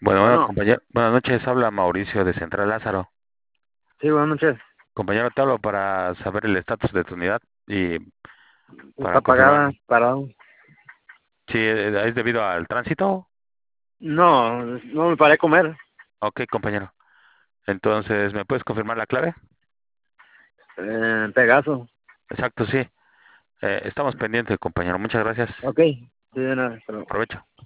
Bueno, Bueno, compañero, buenas noches, habla Mauricio de Central Lázaro. sí, buenas noches. Compañero, te hablo para saber el estatus de tu unidad y para Está confirmar pagada, parado. si es debido al tránsito. No, no me paré a comer. Ok, compañero. Entonces, ¿me puedes confirmar la clave? Pegaso. Exacto, sí. Estamos pendientes, compañero. Muchas gracias. Ok, sí, de nada, pero Aprovecho.